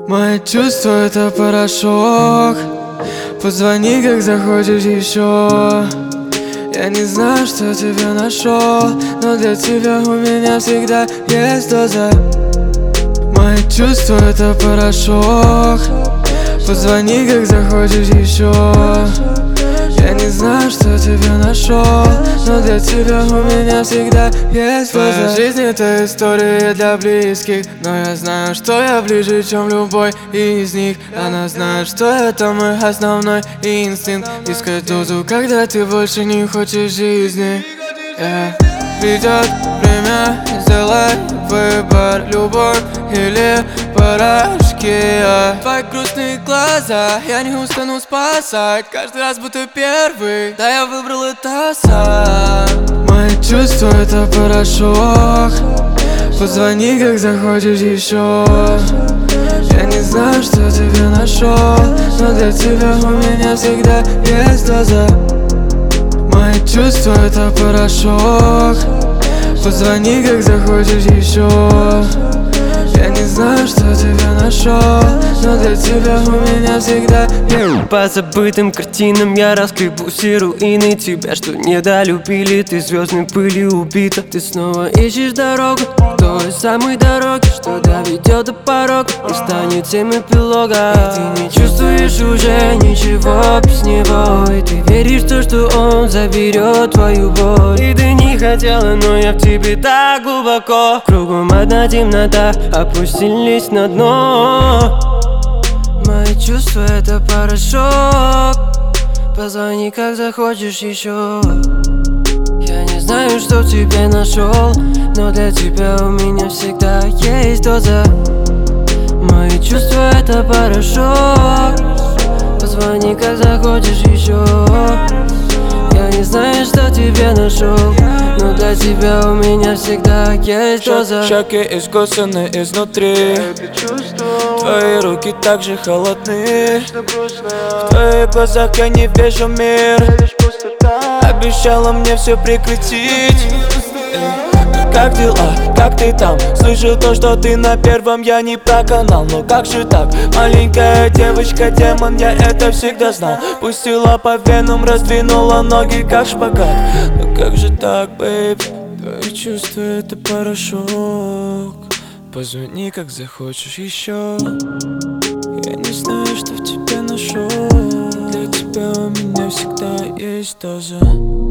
Мои чувства — это порошок. Позвони, как захочешь еще. Я не знаю, что тебя нашел, но для тебя у меня всегда есть доза. Мои чувства — это порошок. Позвони, как захочешь еще. Я не знаю, что тебя нашел, но для тебя у меня всегда есть доза. Твоя жизнь — это история для близких, но я знаю, что я ближе, чем любой из них. Она знает, что это мой основной инстинкт — искать дозу, когда ты больше не хочешь жизни. Придет время, сделай выбор: любовь или порошки. Твои грустные глаза я не устану спасать, каждый раз будто первый. Да, я выбрал это сам. Мои чувства — это порошок. Позвони, как захочешь еще. Я не знаю, что тебя нашел, но для тебя у меня всегда есть доза. Мои чувства — это порошок. Позвони, как захочешь еще. Я не знаю, что тебя нашел, но для тебя у меня всегда есть. По забытым картинам я раскрепу все руины тебя, что недолюбили. Ты звездной пылью убита. Ты снова ищешь дорогу той самой дороги, что доведет до порога и станет тем эпилога. И ты не чувствуешь уже ничего без него, и ты веришь в то, что он заберет твою боль. И ты не хотела, но я в тебе так глубоко. Кругом одна темнота, опустились на дно. Мои чувства — это порошок. Позвони, как захочешь еще. Я не знаю, что в тебе нашел, но для тебя у меня всегда есть доза. Мои чувства — это порошок. Позвони, как захочешь еще. Я не знаю, что тебе нашел, но для тебя у меня всегда есть доза. Щеки искусаны изнутри, твои руки так же холодны. В твоих глазах я не вижу мир. Обещала мне все прекратить. Как дела? Как ты там? Слышал то, что ты на первом, я не про канал. Но как же так? Маленькая девочка, демон, я это всегда знал. Пустила по венам, раздвинула ноги, как шпагат. Но как же так, бэйб? Твои чувства — это порошок. Позвони, как захочешь еще. Я не знаю, что в тебе нашел. Для тебя у меня всегда есть доза.